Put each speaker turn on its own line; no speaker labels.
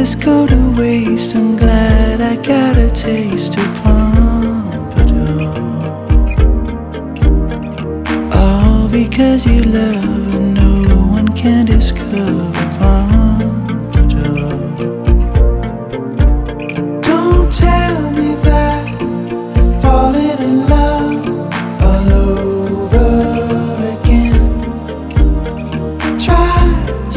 this go to waste? I'm glad I got a taste to Pompadour. All because you love and no one can discover.